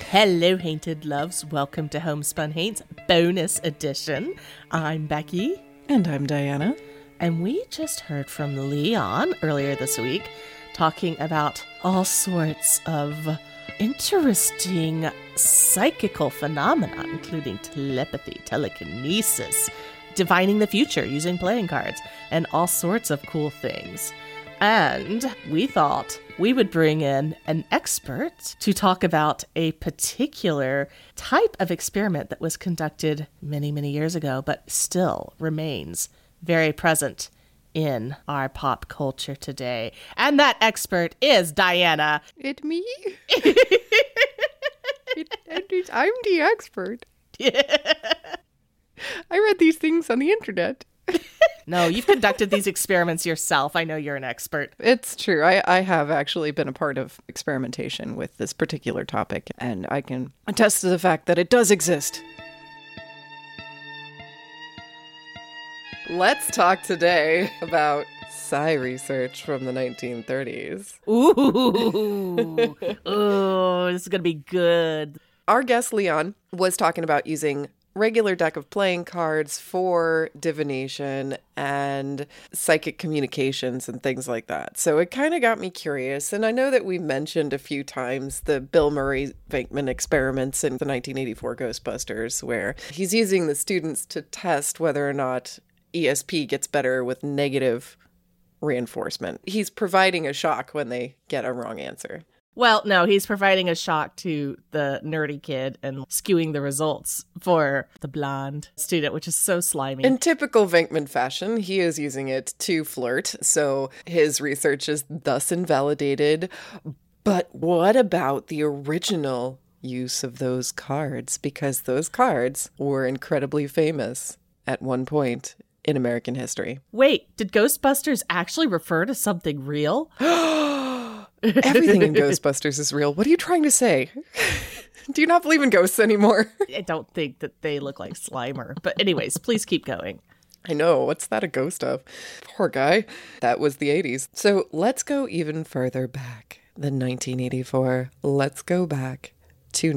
Hello, Hainted Loves. Welcome to Homespun Haints Bonus Edition. I'm Becky. And I'm Diana. And we just heard from Leon earlier this week talking about all sorts of interesting psychical phenomena, including telepathy, telekinesis, divining the future using playing cards, and all sorts of cool things. And we thought we would bring in an expert to talk about a particular type of experiment that was conducted many, many years ago, but still remains very present in our pop culture today. And that expert is Diana. It me? I'm the expert. I read these things on the internet. No, you've conducted these experiments yourself. I know you're an expert. It's true. I have actually been a part of experimentation with this particular topic, and I can attest to the fact that it does exist. Let's talk today about psi research from the 1930s. Ooh, this is going to be good. Our guest, Leon, was talking about using regular deck of playing cards for divination and psychic communications and things like that. So it kind of got me curious. And I know that we mentioned a few times the Bill Murray Venkman experiments in the 1984 Ghostbusters, where he's using the students to test whether or not ESP gets better with negative reinforcement. He's providing a shock when they get a wrong answer. Well, no, he's providing a shock to the nerdy kid and skewing the results for the blonde student, which is so slimy. In typical Venkman fashion, he is using it to flirt, so his research is thus invalidated. But what about the original use of those cards? Because those cards were incredibly famous at one point in American history. Wait, did Ghostbusters actually refer to something real? Everything in Ghostbusters is real. What are you trying to say? Do you not believe in ghosts anymore? I don't think that they look like Slimer. But anyways, please keep going. I know. What's that a ghost of? Poor guy. That was the 80s. So let's go even further back than 1984. Let's go back to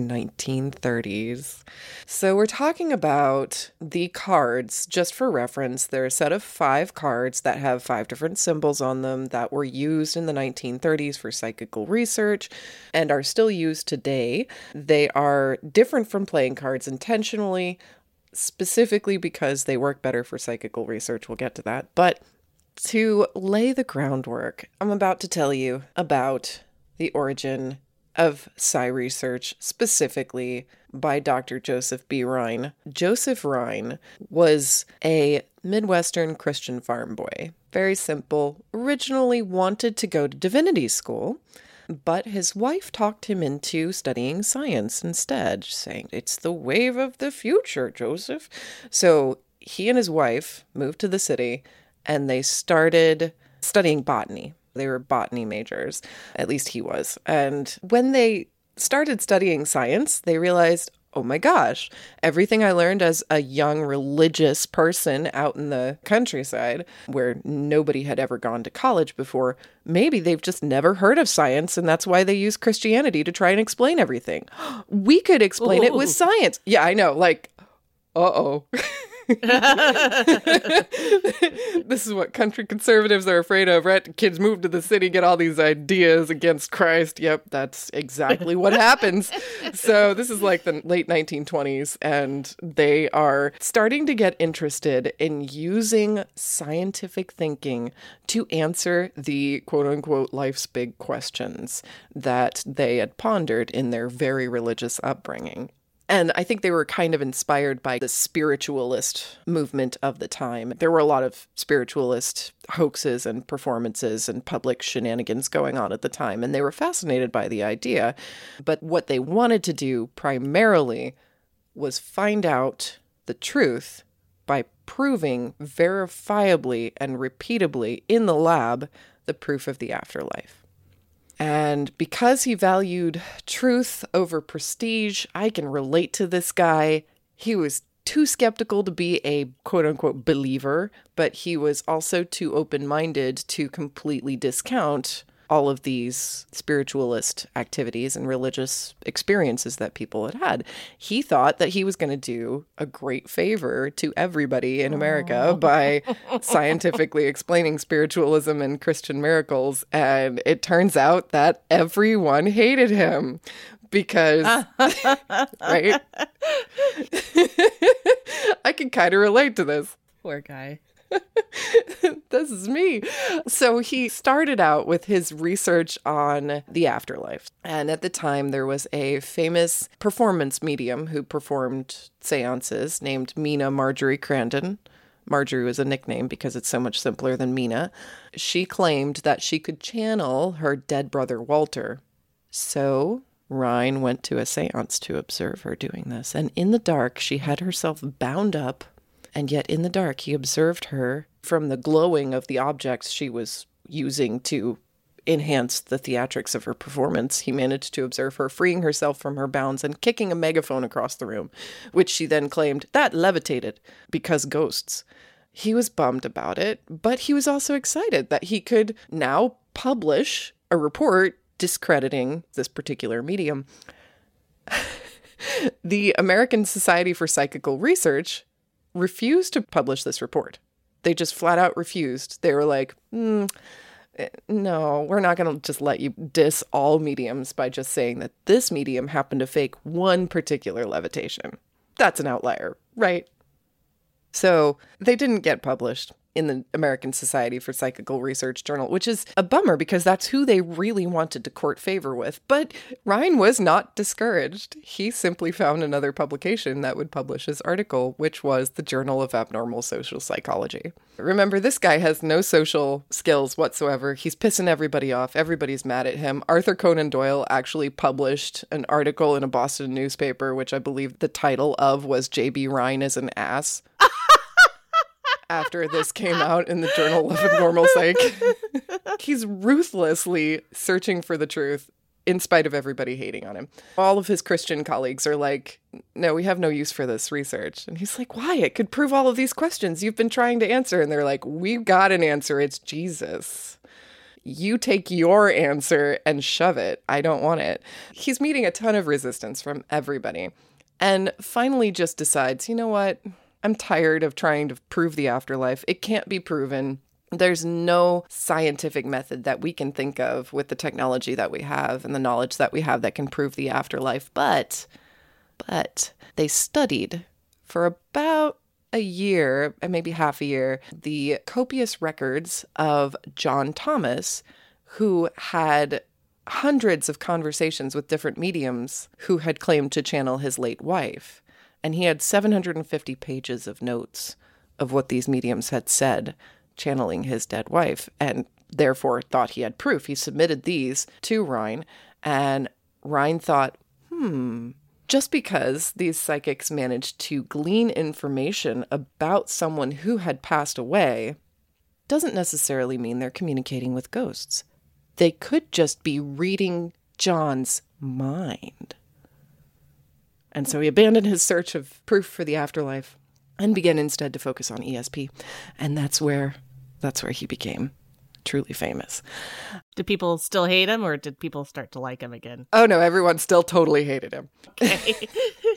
1930s. So we're talking about the cards, just for reference. They're a set of 5 cards that have 5 different symbols on them that were used in the 1930s for psychical research and are still used today. They are different from playing cards intentionally, specifically because they work better for psychical research. We'll get to that. But to lay the groundwork, I'm about to tell you about the origin of psi research, specifically by Dr. Joseph B. Rhine. Joseph Rhine was a Midwestern Christian farm boy. Very simple. Originally wanted to go to divinity school, but his wife talked him into studying science instead, saying, "It's the wave of the future, Joseph." So he and his wife moved to the city, and they started studying botany. They were botany majors, at least he was. And when they started studying science, they realized, oh my gosh, everything I learned as a young religious person out in the countryside where nobody had ever gone to college before, maybe they've just never heard of science, and that's why they use Christianity to try and explain everything. We could explain it with science. Yeah, I know. Like, uh-oh. This is what country conservatives are afraid of, right? Kids move to the city, get all these ideas against Christ. Yep, that's exactly what happens. So this is like the late 1920s, and they are starting to get interested in using scientific thinking to answer the quote-unquote life's big questions that they had pondered in their very religious upbringing. And I think they were kind of inspired by the spiritualist movement of the time. There were a lot of spiritualist hoaxes and performances and public shenanigans going on at the time, and they were fascinated by the idea. But what they wanted to do primarily was find out the truth by proving verifiably and repeatably in the lab the proof of the afterlife. And because he valued truth over prestige, I can relate to this guy. He was too skeptical to be a quote-unquote believer, but he was also too open-minded to completely discount all of these spiritualist activities and religious experiences that people had had. He thought that he was going to do a great favor to everybody in America by scientifically explaining spiritualism and Christian miracles. And it turns out that everyone hated him because, right? I can kind of relate to this. Poor guy. This is me. So he started out with his research on the afterlife. And at the time, there was a famous performance medium who performed seances named Mina Marjorie Crandon. Marjorie was a nickname because it's so much simpler than Mina. She claimed that she could channel her dead brother Walter. So Rhine went to a seance to observe her doing this. And in the dark, she had herself bound up. And yet in the dark, he observed her from the glowing of the objects she was using to enhance the theatrics of her performance. He managed to observe her freeing herself from her bounds and kicking a megaphone across the room, which she then claimed that levitated because ghosts. He was bummed about it, but he was also excited that he could now publish a report discrediting this particular medium. The American Society for Psychical Research refused to publish this report. They just flat out refused. They were like, no, we're not going to just let you diss all mediums by just saying that this medium happened to fake one particular levitation. That's an outlier, right? So they didn't get published in the American Society for Psychical Research journal, which is a bummer because that's who they really wanted to court favor with. But Rhine was not discouraged. He simply found another publication that would publish his article, which was the Journal of Abnormal Social Psychology. Remember, this guy has no social skills whatsoever. He's pissing everybody off. Everybody's mad at him. Arthur Conan Doyle actually published an article in a Boston newspaper, which I believe the title of was J.B. Rhine is an Ass. After this came out in the Journal of Abnormal Psych. He's ruthlessly searching for the truth in spite of everybody hating on him. All of his Christian colleagues are like, no, we have no use for this research. And he's like, why? It could prove all of these questions you've been trying to answer. And they're like, we've got an answer. It's Jesus. You take your answer and shove it. I don't want it. He's meeting a ton of resistance from everybody. And finally just decides, you know what? I'm tired of trying to prove the afterlife. It can't be proven. There's no scientific method that we can think of with the technology that we have and the knowledge that we have that can prove the afterlife. But they studied for about a year, and maybe half a year, the copious records of John Thomas, who had hundreds of conversations with different mediums who had claimed to channel his late wife. And he had 750 pages of notes of what these mediums had said, channeling his dead wife, and therefore thought he had proof. He submitted these to Rhine, and Rhine thought, just because these psychics managed to glean information about someone who had passed away doesn't necessarily mean they're communicating with ghosts. They could just be reading John's mind. And so he abandoned his search of proof for the afterlife and began instead to focus on ESP. And that's where he became truly famous. Did people still hate him, or did people start to like him again? Oh, no, everyone still totally hated him. Okay.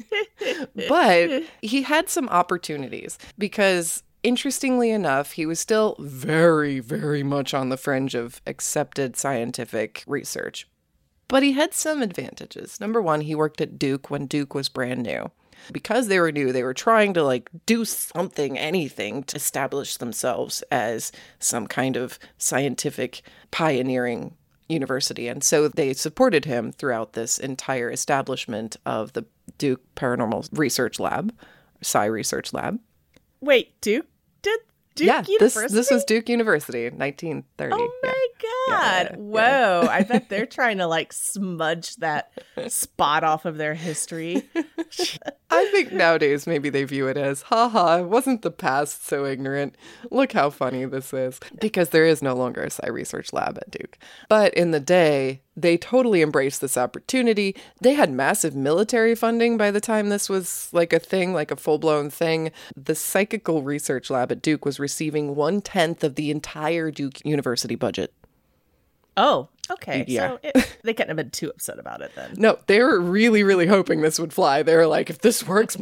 But he had some opportunities because, interestingly enough, he was still very, very much on the fringe of accepted scientific research. But he had some advantages. Number one, he worked at Duke when Duke was brand new. Because they were new, they were trying to do something, anything to establish themselves as some kind of scientific pioneering university. And so they supported him throughout this entire establishment of the Duke Paranormal Research Lab, Psi Research Lab. Wait, Duke? Duke University? This was Duke University, 1930. Oh my God. Yeah. Whoa. I bet they're trying to smudge that spot off of their history. I think nowadays maybe they view it as, haha, wasn't the past so ignorant? Look how funny this is. Because there is no longer a Psi Research Lab at Duke. But in the day, they totally embraced this opportunity. They had massive military funding by the time this was a thing, a full-blown thing. The Psychical Research Lab at Duke was receiving 1/10 of the entire Duke University budget. Oh. Okay, Yeah. so they couldn't have been too upset about it then. No, they were really, really hoping this would fly. They were like, if this works,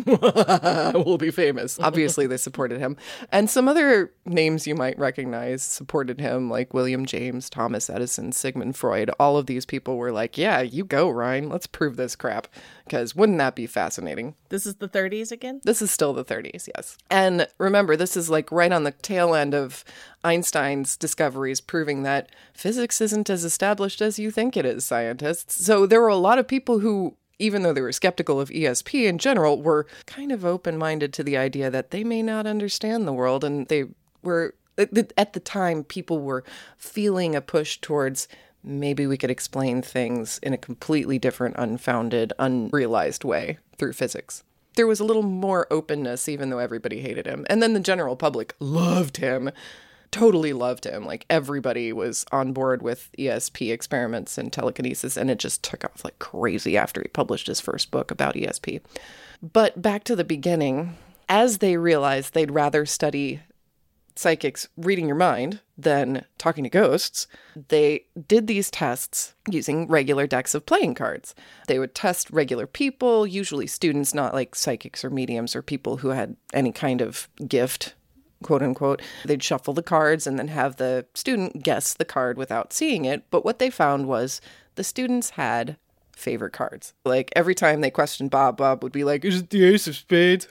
we'll be famous. Obviously, they supported him. And some other names you might recognize supported him, like William James, Thomas Edison, Sigmund Freud. All of these people were like, yeah, you go, Ryan. Let's prove this crap. Because wouldn't that be fascinating? This is the 30s again? This is still the 30s, yes. And remember, this is like right on the tail end of Einstein's discoveries proving that physics isn't as established as you think it is, scientists. So there were a lot of people who, even though they were skeptical of ESP in general, were kind of open-minded to the idea that they may not understand the world. And they were, at the time, people were feeling a push towards maybe we could explain things in a completely different, unfounded, unrealized way through physics. There was a little more openness, even though everybody hated him. And then the general public loved him, totally loved him. Like everybody was on board with ESP experiments and telekinesis, and it just took off like crazy after he published his first book about ESP. But back to the beginning, as they realized they'd rather study psychics reading your mind than talking to ghosts, they did these tests using regular decks of playing cards. They would test regular people, usually students, not like psychics or mediums or people who had any kind of gift, quote unquote. They'd shuffle the cards and then have the student guess the card without seeing it. But what they found was the students had favorite cards. Like every time they questioned Bob would be like, is it the Ace of Spades?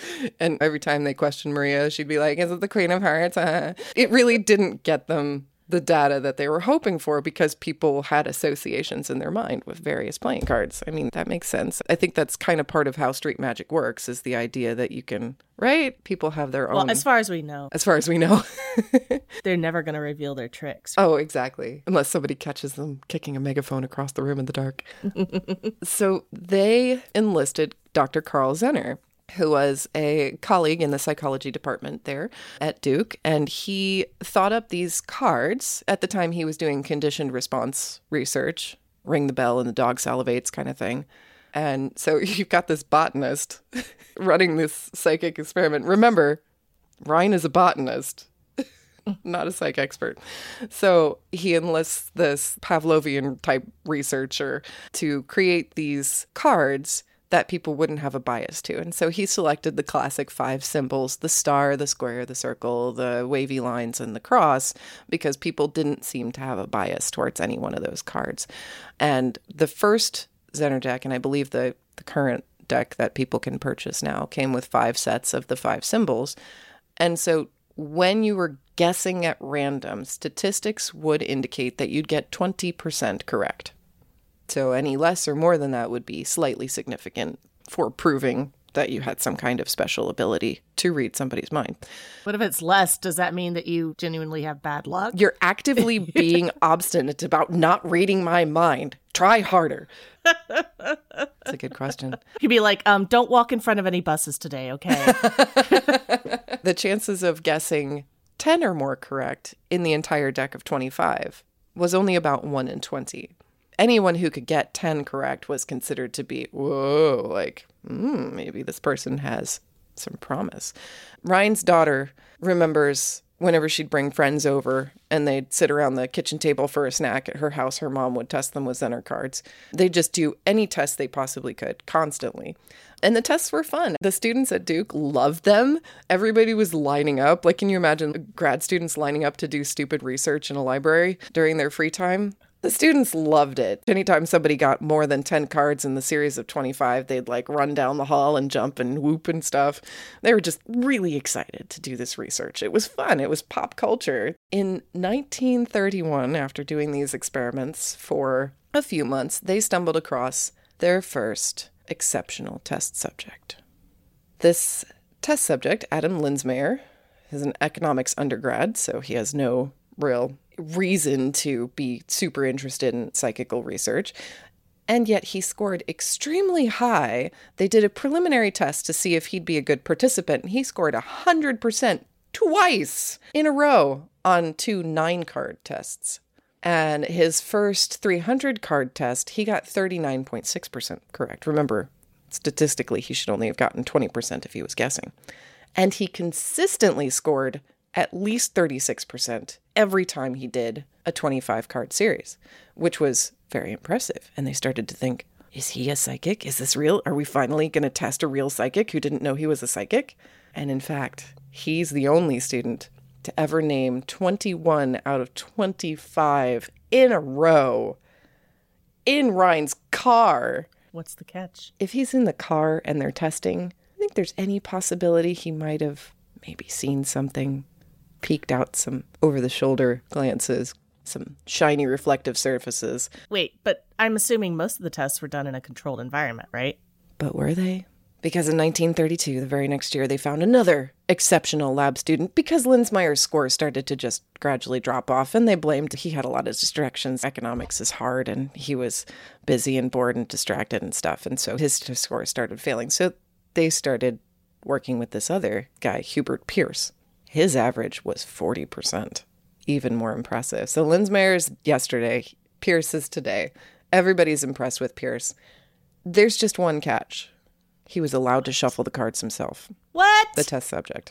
And every time they questioned Maria, she'd be like, is it the Queen of Hearts? It really didn't get them the data that they were hoping for because people had associations in their mind with various playing cards. I mean, that makes sense. I think that's kind of part of how street magic works, is the idea that you can, right? People have their own. Well, as far as we know. As far as we know. They're never going to reveal their tricks. Oh, exactly. Unless somebody catches them kicking a megaphone across the room in the dark. So they enlisted Dr. Carl Zener, who was a colleague in the psychology department there at Duke. And he thought up these cards. At the time, he was doing conditioned response research, ring the bell and the dog salivates kind of thing. And so you've got this botanist running this psychic experiment. Remember, Ryan is a botanist, not a psych expert. So he enlists this Pavlovian type researcher to create these cards that people wouldn't have a bias to. And so he selected the classic 5 symbols, the star, the square, the circle, the wavy lines, and the cross, because people didn't seem to have a bias towards any one of those cards. And the first Zener deck, and I believe the current deck that people can purchase now, came with 5 sets of the 5 symbols. And so when you were guessing at random, statistics would indicate that you'd get 20% correct. So any less or more than that would be slightly significant for proving that you had some kind of special ability to read somebody's mind. What if it's less? Does that mean that you genuinely have bad luck? You're actively being obstinate about not reading my mind. Try harder. That's a good question. You'd be like, don't walk in front of any buses today, okay? The chances of guessing 10 or more correct in the entire deck of 25 was only about 1 in 20. Anyone who could get 10 correct was considered to be, whoa, like, maybe this person has some promise. Ryan's daughter remembers whenever she'd bring friends over and they'd sit around the kitchen table for a snack at her house, her mom would test them with Zener cards. They'd just do any test they possibly could, constantly. And the tests were fun. The students at Duke loved them. Everybody was lining up. Like, can you imagine grad students lining up to do stupid research in a library during their free time? The students loved it. Anytime somebody got more than 10 cards in the series of 25, they'd like run down the hall and jump and whoop and stuff. They were just really excited to do this research. It was fun. It was pop culture. In 1931, after doing these experiments for a few months, they stumbled across their first exceptional test subject. This test subject, Adam Linsmeyer, is an economics undergrad, so he has no real reason to be super interested in psychical research. And yet he scored extremely high. They did a preliminary test to see if he'd be a good participant, and he scored 100% twice in a row on 2 9-card tests. And his first 300-card test, he got 39.6% correct. Remember, statistically, he should only have gotten 20% if he was guessing. And he consistently scored at least 36% every time he did a 25 card series, which was very impressive. And they started to think, is he a psychic? Is this real? Are we finally going to test a real psychic who didn't know he was a psychic? And in fact, he's the only student to ever name 21 out of 25 in a row in Ryan's car. What's the catch? If he's in the car and they're testing, I think there's any possibility he might have maybe seen something, peeked out some over-the-shoulder glances, some shiny reflective surfaces. Wait, but I'm assuming most of the tests were done in a controlled environment, right? But were they? Because in 1932, the very next year, they found another exceptional lab student because Linzmeyer's score started to just gradually drop off, and they blamed he had a lot of distractions. Economics is hard, and he was busy and bored and distracted and stuff, and so his score started failing. So they started working with this other guy, Hubert Pierce. His average was 40%. Even more impressive. So Linzmeyer's yesterday, Pierce is today. Everybody's impressed with Pierce. There's just one catch. He was allowed to shuffle the cards himself. What? The test subject.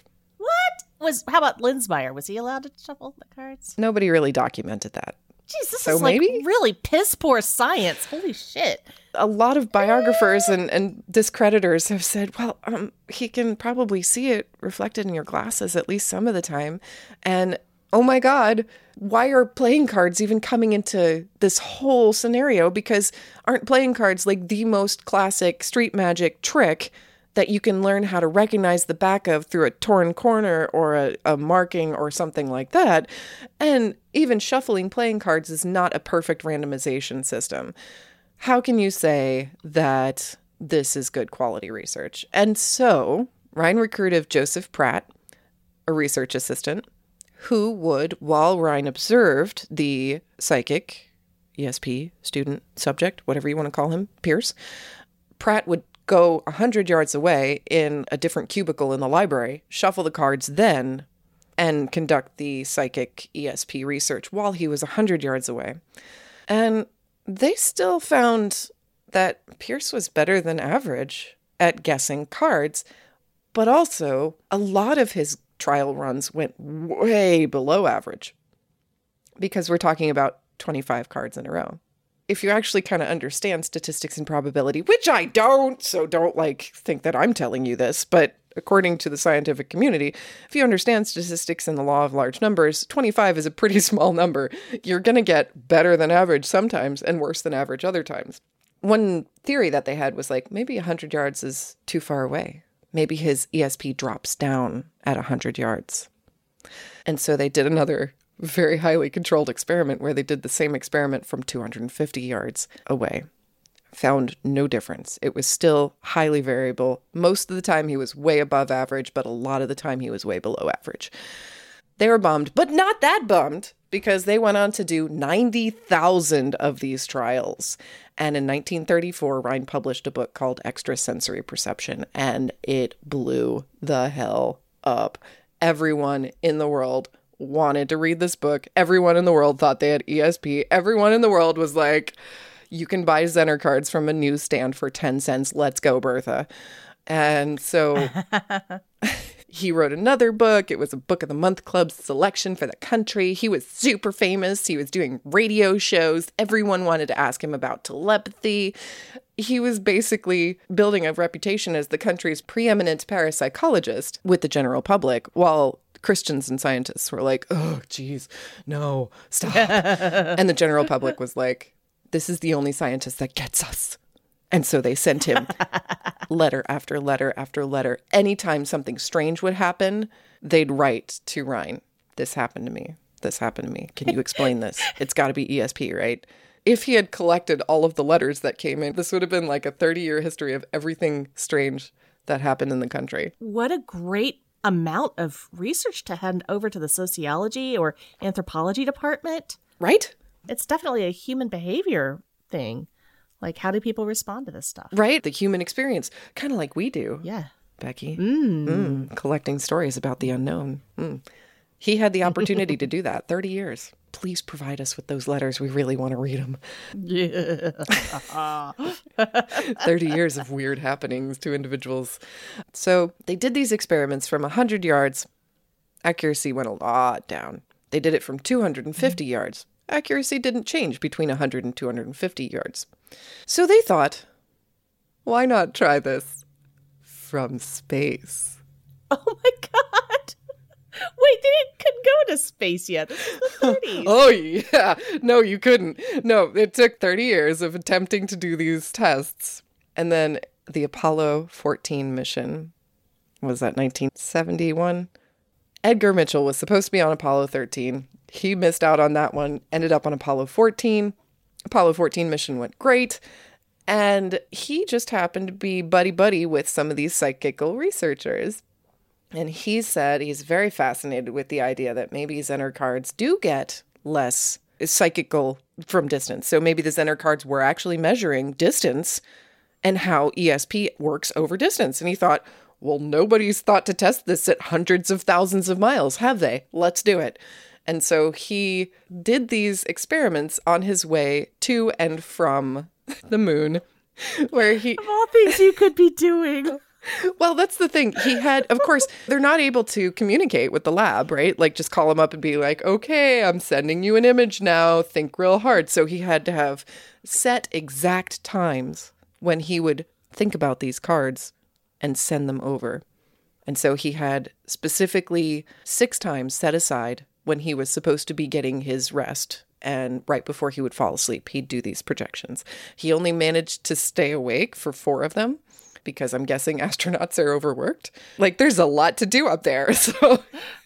How about Linzmeyer? Was he allowed to shuffle the cards? Nobody really documented that. Jeez, this So is like maybe? really piss poor science. Holy shit. A lot of biographers and discreditors have said, well, he can probably see it reflected in your glasses at least some of the time. And oh my God, why are playing cards even coming into this whole scenario? Because aren't playing cards like the most classic street magic trick that you can learn how to recognize the back of through a torn corner or a marking or something like that? And even shuffling playing cards is not a perfect randomization system. How can you say that this is good quality research? And so Ryan recruited Joseph Pratt, a research assistant, who would, while Ryan observed the psychic, ESP, student, subject, whatever you want to call him, Pierce, Pratt would go 100 yards away in a different cubicle in the library, shuffle the cards then, and conduct the psychic ESP research while he was 100 yards away. And they still found that Pierce was better than average at guessing cards, but also a lot of his trial runs went way below average because we're talking about 25 cards in a row. If you actually kind of understand statistics and probability, which I don't, so don't think that I'm telling you this, but according to the scientific community, if you understand statistics and the law of large numbers, 25 is a pretty small number. You're going to get better than average sometimes and worse than average other times. One theory that they had was maybe 100 yards is too far away. Maybe his ESP drops down at 100 yards. And so they did another very highly controlled experiment where they did the same experiment from 250 yards away. Found no difference. It was still highly variable. Most of the time he was way above average, but a lot of the time he was way below average. They were bummed, but not that bummed, because they went on to do 90,000 of these trials. And in 1934, Ryan published a book called Extrasensory Perception, and it blew the hell up. Everyone in the world wanted to read this book. Everyone in the world thought they had ESP. Everyone in the world was like, you can buy Zener cards from a newsstand for 10 cents. Let's go, Bertha. And so he wrote another book. It was a Book of the Month Club selection for the country. He was super famous. He was doing radio shows. Everyone wanted to ask him about telepathy. He was basically building a reputation as the country's preeminent parapsychologist with the general public, while Christians and scientists were like, oh, geez, no, stop. And the general public was like, this is the only scientist that gets us. And so they sent him letter after letter after letter. Anytime something strange would happen, they'd write to Ryan, this happened to me. This happened to me. Can you explain this? It's got to be ESP, right? If he had collected all of the letters that came in, this would have been like a 30-year history of everything strange that happened in the country. What a great amount of research to hand over to the sociology or anthropology department. Right? It's definitely a human behavior thing. Like, how do people respond to this stuff? Right? The human experience. Kind of like we do. Yeah. Becky. Collecting stories about the unknown. He had the opportunity to do that. 30 years. Please provide us with those letters. We really want to read them. Yeah. 30 years of weird happenings to individuals. So they did these experiments from 100 yards. Accuracy went a lot down. They did it from 250 yards. accuracy didn't change between 100 and 250 yards. So they thought, why not try this from space? Oh my God. Wait, they couldn't go into space yet. This is the 30s. Oh, yeah. No, you couldn't. No, it took 30 years of attempting to do these tests. And then the Apollo 14 mission, was that 1971? Edgar Mitchell was supposed to be on Apollo 13. He missed out on that one, ended up on Apollo 14. Apollo 14 mission went great. And he just happened to be buddy-buddy with some of these psychical researchers. And he said he's very fascinated with the idea that maybe Zener cards do get less psychical from distance. So maybe the Zener cards were actually measuring distance and how ESP works over distance. And he thought, well, nobody's thought to test this at hundreds of thousands of miles, have they? Let's do it. And so he did these experiments on his way to and from the moon, where he... Of all things you could be doing. Well, that's the thing. He had, of course, they're not able to communicate with the lab, right? Like just call him up and be like, okay, I'm sending you an image now. Think real hard. So he had to have set exact times when he would think about these cards and send them over. And so he had specifically 6 times set aside when he was supposed to be getting his rest. And right before he would fall asleep, he'd do these projections. He only managed to stay awake for 4 of them, because I'm guessing astronauts are overworked. Like, there's a lot to do up there. So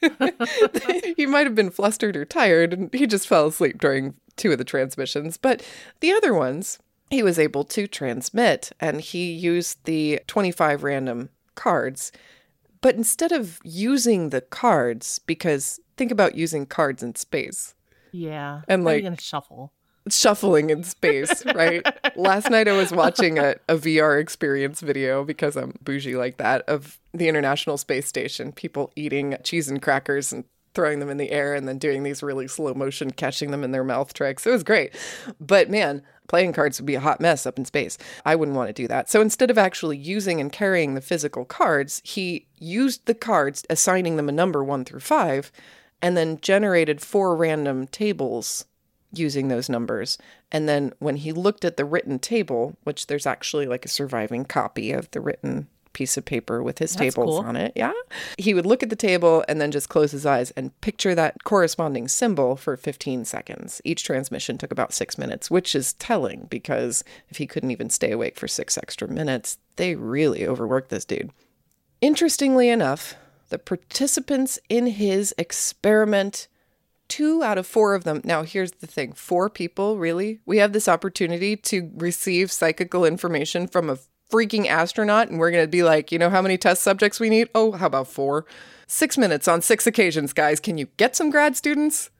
he might have been flustered or tired, and he just fell asleep during 2 of the transmissions. But the other ones, he was able to transmit, and he used the 25 random cards. But instead of using the cards, because think about using cards in space. Yeah. And How are like you going to shuffle? Shuffling in space, right? Last night I was watching a VR experience video, because I'm bougie like that, of the International Space Station, people eating cheese and crackers and throwing them in the air and then doing these really slow motion, catching them in their mouth tricks. It was great. But man, playing cards would be a hot mess up in space. I wouldn't want to do that. So instead of actually using and carrying the physical cards, he used the cards, assigning them a number 1 through 5, and then generated 4 random tables using those numbers. And then when he looked at the written table, which there's actually like a surviving copy of the written piece of paper with his That's tables cool. on it. Yeah. He would look at the table and then just close his eyes and picture that corresponding symbol for 15 seconds. Each transmission took about 6 minutes, which is telling, because if he couldn't even stay awake for 6 extra minutes, they really overworked this dude. Interestingly enough, the participants in his experiment, 2 out of 4 of them. Now, here's the thing. 4 people, really? We have this opportunity to receive psychical information from a freaking astronaut, and we're going to be like, you know how many test subjects we need? Oh, how about 4? 6 minutes on 6 occasions, guys. Can you get some grad students?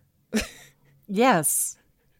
Yes.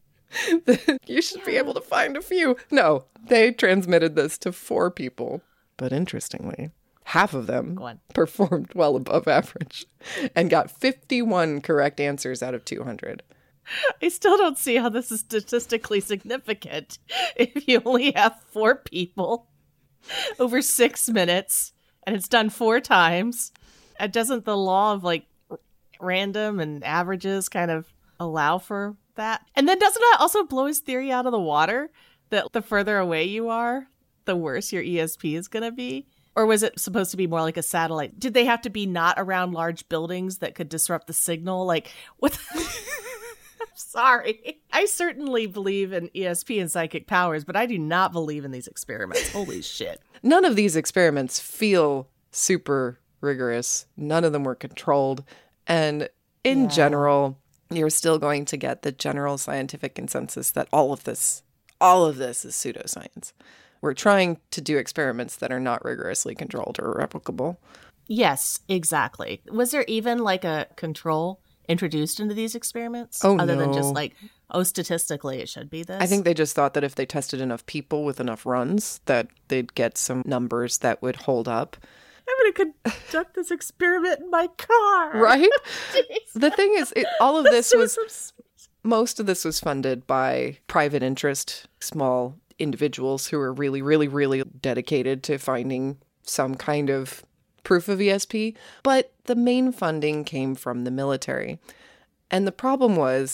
You should be able to find a few. No, they transmitted this to 4 people. But interestingly, half of them Go on. performed well above average and got 51 correct answers out of 200. I still don't see how this is statistically significant if you only have 4 people over 6 minutes and it's done 4 times. And doesn't the law of like random and averages kind of allow for that? And then doesn't that also blow his theory out of the water that the further away you are, the worse your ESP is going to be? Or was it supposed to be more like a satellite? Did they have to be not around large buildings that could disrupt the signal? Like, what? I'm sorry. I certainly believe in ESP and psychic powers, but I do not believe in these experiments. Holy shit. None of these experiments feel super rigorous. None of them were controlled. And in general, you're still going to get the general scientific consensus that all of this is pseudoscience. We're trying to do experiments that are not rigorously controlled or replicable. Yes, exactly. Was there even like a control introduced into these experiments? Oh, Other than just no. like, oh, statistically it should be this? I think they just thought that if they tested enough people with enough runs, that they'd get some numbers that would hold up. I'm going to conduct this experiment in my car. Right? Jeez. The thing is, all of this was, was... most of this was funded by private interest, small individuals who were really, really, really dedicated to finding some kind of proof of ESP. But the main funding came from the military. And the problem was,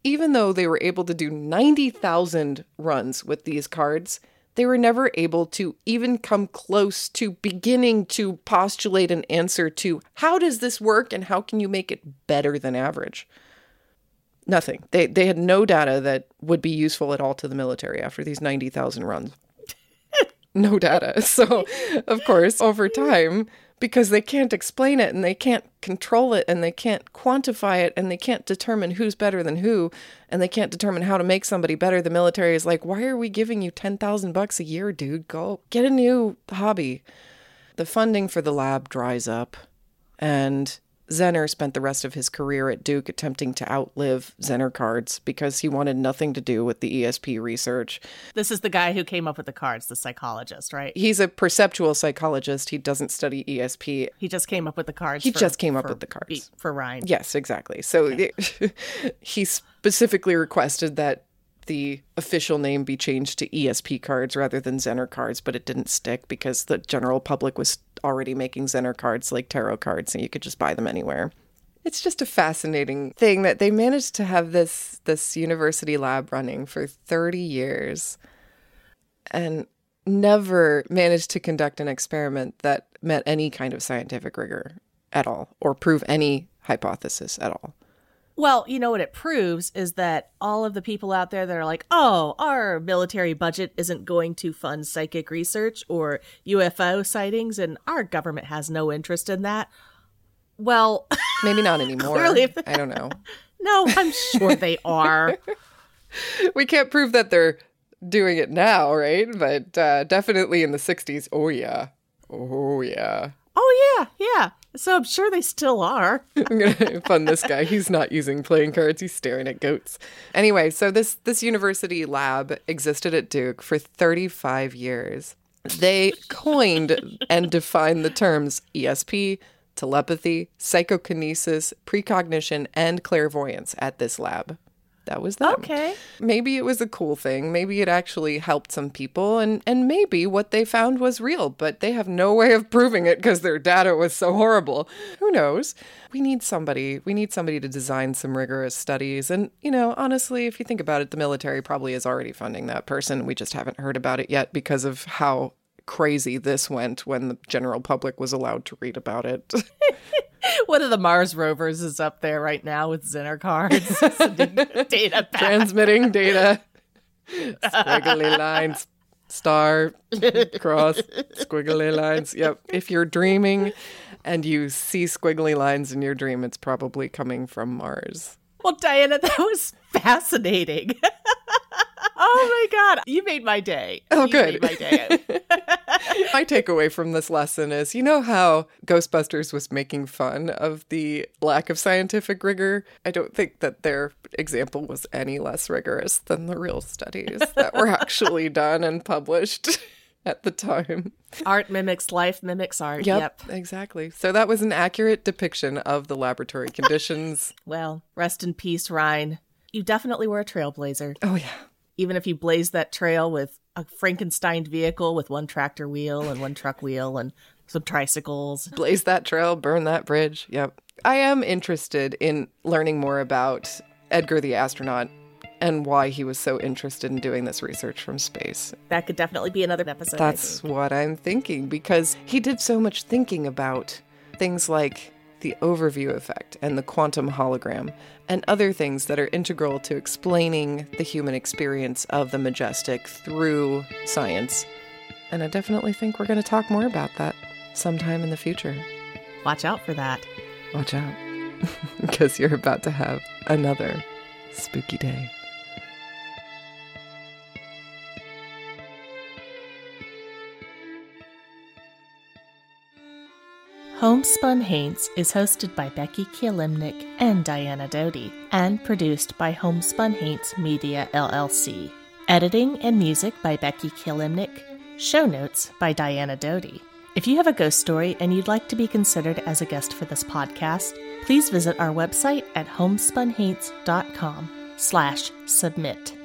even though they were able to do 90,000 runs with these cards, they were never able to even come close to beginning to postulate an answer to how does this work and how can you make it better than average? Nothing. They had no data that would be useful at all to the military after these 90,000 runs. No data. So, of course, over time, because they can't explain it and they can't control it and they can't quantify it and they can't determine who's better than who and they can't determine how to make somebody better, the military is like, why are we giving you $10,000 a year, dude? Go get a new hobby. The funding for the lab dries up, and Zener spent the rest of his career at Duke attempting to outlive Zener cards because he wanted nothing to do with the ESP research. This is the guy who came up with the cards, the psychologist, right? He's a perceptual psychologist. He doesn't study ESP. He just came up with the cards. He just came up with the cards. For Ryan. Yes, exactly. So he specifically requested that the official name be changed to ESP cards rather than Zener cards, but it didn't stick because the general public was already making Zener cards like tarot cards, and you could just buy them anywhere. It's just a fascinating thing that they managed to have this university lab running for 30 years and never managed to conduct an experiment that met any kind of scientific rigor at all or prove any hypothesis at all. Well, you know what it proves is that all of the people out there that are like, oh, our military budget isn't going to fund psychic research or UFO sightings, and our government has no interest in that. Well, maybe not anymore. Clearly, I don't know. No, I'm sure they are. We can't prove that they're doing it now, right? But definitely in the 60s. Oh, yeah. Oh, yeah. Oh, yeah. So I'm sure they still are. I'm going to fund this guy. He's not using playing cards. He's staring at goats. Anyway, so this university lab existed at Duke for 35 years. They coined and defined the terms ESP, telepathy, psychokinesis, precognition, and clairvoyance at this lab. That was them. Okay. Maybe it was a cool thing. Maybe it actually helped some people. And maybe what they found was real, but they have no way of proving it because their data was so horrible. Who knows? We need somebody to design some rigorous studies. And, you know, honestly, if you think about it, the military probably is already funding that person. We just haven't heard about it yet because of how crazy this went when the general public was allowed to read about it. One of the Mars rovers is up there right now with Zener cards, sending data back. Transmitting data. Squiggly lines, star, cross, squiggly lines. Yep. If you're dreaming and you see squiggly lines in your dream, it's probably coming from Mars. Well, Diana, that was fascinating. Oh my God. You made my day. Oh, good. You made my day. My takeaway from this lesson is, you know how Ghostbusters was making fun of the lack of scientific rigor? I don't think that their example was any less rigorous than the real studies that were actually done and published at the time. Art mimics life, mimics art. Yep, exactly. So that was an accurate depiction of the laboratory conditions. Well, rest in peace, Ryan. You definitely were a trailblazer. Oh, yeah. Even if you blazed that trail with a Frankenstein vehicle with one tractor wheel and one truck wheel and some tricycles. Blaze that trail, burn that bridge. Yep. I am interested in learning more about Edgar the astronaut and why he was so interested in doing this research from space. That could definitely be another episode. That's what I'm thinking, because he did so much thinking about things like the overview effect and the quantum hologram and other things that are integral to explaining the human experience of the majestic through science. And I definitely think we're going to talk more about that sometime in the future. Watch out for that. Watch out, because you're about to have another spooky day. Homespun Haints is hosted by Becky Kielimnik and Diana Doty, and produced by Homespun Haints Media LLC. Editing and music by Becky Kielimnik. Show notes by Diana Doty. If you have a ghost story and you'd like to be considered as a guest for this podcast, please visit our website at homespunhaints.com/submit.